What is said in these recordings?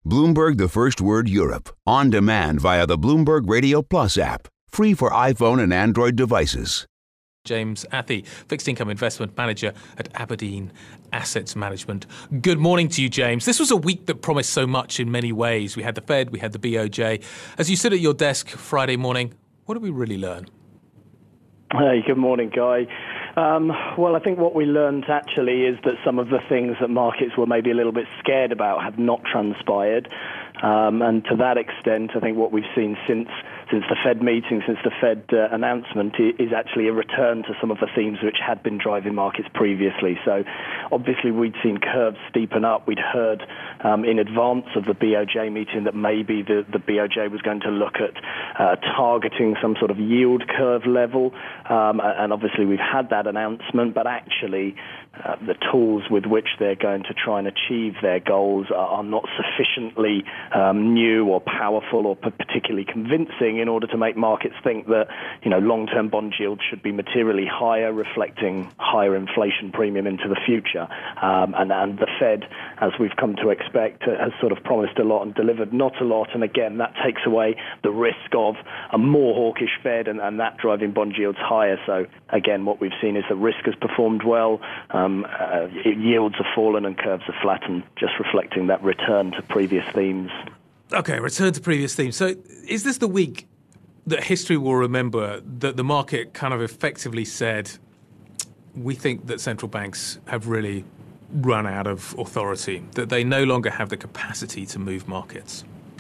Bloomberg the First Word Europe, on demand via the Bloomberg Radio Plus app, free for iPhone and Android devices. James Athey, Fixed Income Investment Manager at Aberdeen Asset Management. Good morning to you, James. This was a week that promised so much in many ways. We had the Fed, we had the BOJ. As you sit at your desk Friday morning, what did we really learn? Hey, good morning, Guy. Well, I think what we learned actually is that some of the things that markets were maybe a little bit scared about have not transpired. And to that extent, I think what we've seen since the Fed meeting, since the Fed announcement, is actually a return to some of the themes which had been driving markets previously. So obviously we'd seen curves steepen up. We'd heard in advance of the BOJ meeting that maybe the BOJ was going to look at targeting some sort of yield curve level. And obviously we've had that announcement, but actually the tools with which they're going to try and achieve their goals are not sufficiently new or powerful or particularly convincing in order to make markets think that, long-term bond yields should be materially higher, reflecting higher inflation premium into the future. And the Fed, as we've come to expect, has sort of promised a lot and delivered not a lot. And again, that takes away the risk of a more hawkish Fed and that driving bond yields higher. So again, what we've seen is that risk has performed well. Yields have fallen and curves have flattened, just reflecting that return to previous themes. Okay, return to previous themes. So is this the week that history will remember that the market kind of effectively said, we think that central banks have really run out of authority, that they no longer have the capacity to move markets?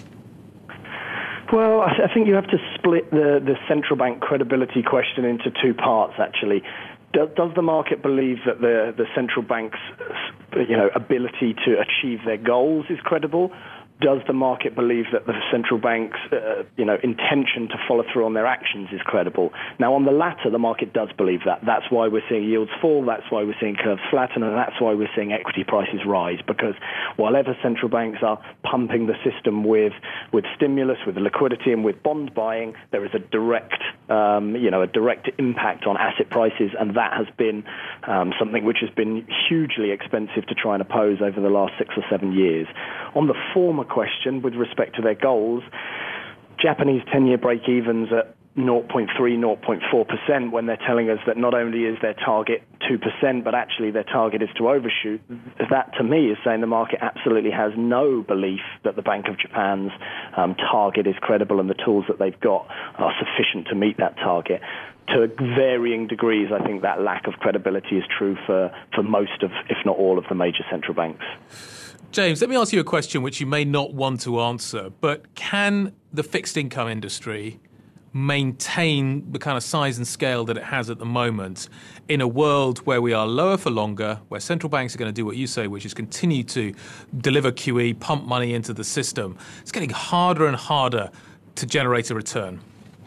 Well, I think you have to split the central bank credibility question into two parts, actually. Does the market believe that the central bank's ability to achieve their goals is credible? Does the market believe that the central bank's intention to follow through on their actions is credible? Now, on the latter, the market does believe that. That's why we're seeing yields fall. That's why we're seeing curves flatten, and that's why we're seeing equity prices rise. Because while central banks are pumping the system with stimulus, with liquidity, and with bond buying, there is a direct impact on asset prices, and that has been something which has been hugely expensive to try and oppose over the last 6 or 7 years. On the former question, with respect to their goals, Japanese 10-year break-evens at 0.3, 0.4%, when they're telling us that not only is their target 2%, but actually their target is to overshoot, that to me is saying the market absolutely has no belief that the Bank of Japan's target is credible and the tools that they've got are sufficient to meet that target. To varying degrees, I think that lack of credibility is true for most of, if not all of, the major central banks. James, let me ask you a question which you may not want to answer, but can the fixed income industry maintain the kind of size and scale that it has at the moment in a world where we are lower for longer, where central banks are going to do what you say, which is continue to deliver QE, pump money into the system? It's getting harder and harder to generate a return.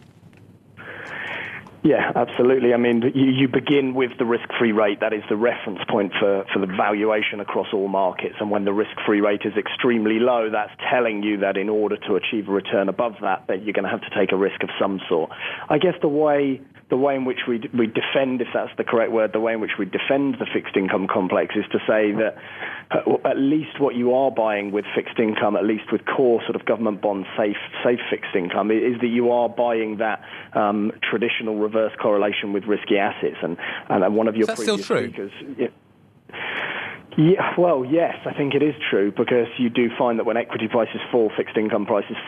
Yeah, absolutely. I mean, you begin with the risk-free rate. That is the reference point for the valuation across all markets. And when the risk-free rate is extremely low, that's telling you that in order to achieve a return above that you're going to have to take a risk of some sort. I guess the way in which we defend, if that's the correct word, the way in which we defend the fixed income complex is to say that at least what you are buying with fixed income, at least with core sort of government bond safe fixed income, is that you are buying that traditional reverse correlation with risky assets. And one of your previous speakers. Yeah, well, yes, I think it is true, because you do find that when equity prices fall, fixed income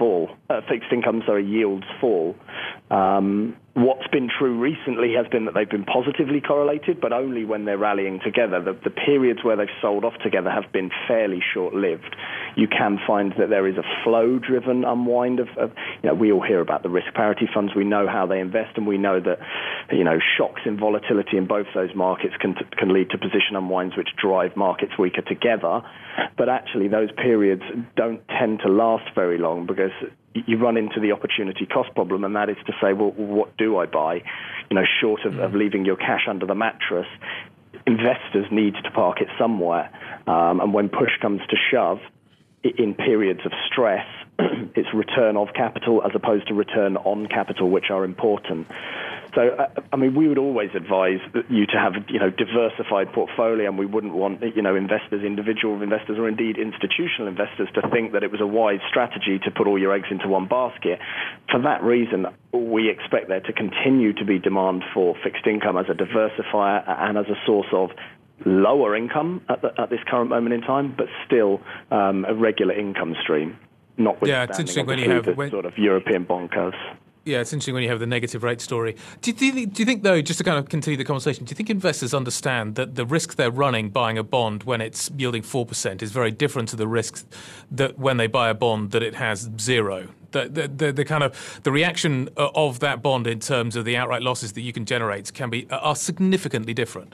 yields fall. What's been true recently has been that they've been positively correlated, but only when they're rallying together. The periods where they've sold off together have been fairly short-lived. You can find that there is a flow-driven unwind of we all hear about the risk parity funds. We know how they invest, and we know that, shocks in volatility in both those markets can lead to position unwinds which drive markets weaker together. But actually, those periods don't tend to last very long, because you run into the opportunity cost problem, and that is to say, well, what do I buy? Short of leaving your cash under the mattress, investors need to park it somewhere. And when push comes to shove, in periods of stress, it's return of capital as opposed to return on capital, which are important. So, I mean, we would always advise you to have, diversified portfolio, and we wouldn't want, investors, individual investors, or indeed institutional investors to think that it was a wise strategy to put all your eggs into one basket. For that reason, we expect there to continue to be demand for fixed income as a diversifier and as a source of lower income at this current moment in time, but still a regular income stream, notwithstanding it's interesting when you have the sort of European bond curves. Yeah, it's interesting when you have the negative rate story. Do you think, though, just to kind of continue the conversation, do you think investors understand that the risk they're running buying a bond when it's yielding 4% is very different to the risk that when they buy a bond that it has 0? The kind of the reaction of that bond in terms of the outright losses that you can generate are significantly different.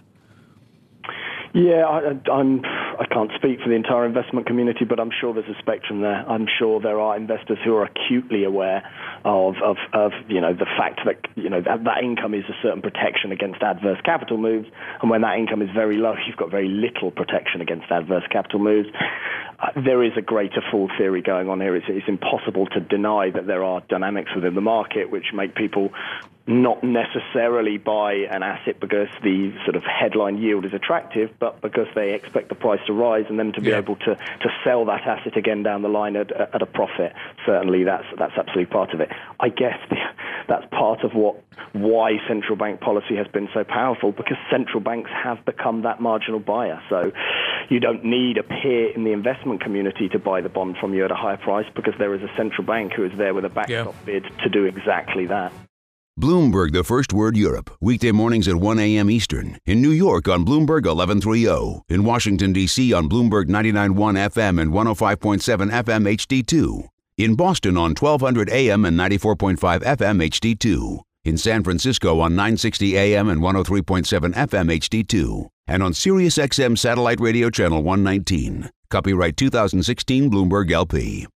Yeah, I can't speak for the entire investment community, but I'm sure there's a spectrum there. I'm sure there are investors who are acutely aware of the fact that that income is a certain protection against adverse capital moves, and when that income is very low, you've got very little protection against adverse capital moves. There is a greater fool theory going on here. It's impossible to deny that there are dynamics within the market which make people not necessarily buy an asset because the sort of headline yield is attractive, but because they expect the price to rise and then to be able to sell that asset again down the line at a profit. Certainly that's absolutely part of it. I guess that's part of why central bank policy has been so powerful, because central banks have become that marginal buyer. So you don't need a peer in the investment community to buy the bond from you at a higher price, because there is a central bank who is there with a backstop bid to do exactly that. Bloomberg, the First Word Europe, weekday mornings at 1 a.m. Eastern. In New York on Bloomberg 1130. In Washington, D.C. on Bloomberg 99.1 FM and 105.7 FM HD2. In Boston on 1200 AM and 94.5 FM HD2. In San Francisco on 960 AM and 103.7 FM HD2. And on Sirius XM Satellite Radio Channel 119. Copyright 2016 Bloomberg LP.